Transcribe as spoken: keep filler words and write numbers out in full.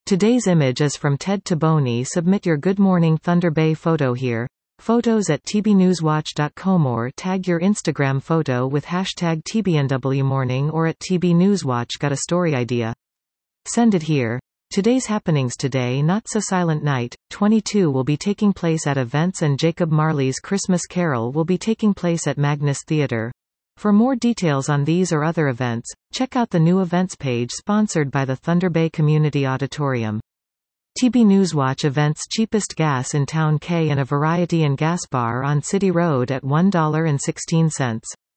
Today's image is from Ted Taboni. Submit your Good Morning Thunder Bay photo here. Photos at t b newswatch dot com or tag your Instagram photo with hashtag T B N W morning or at T B Newswatch. Got a story idea? Send it here. Today's happenings today. Not So Silent Night, twenty-two will be taking place at events and Jacob Marley's Christmas Carol will be taking place at Magnus Theatre. For more details on these or other events, check out the new events page sponsored by the Thunder Bay Community Auditorium. T B Newswatch events. Cheapest gas in Town K and a variety and gas bar on City Road at one dollar and sixteen cents.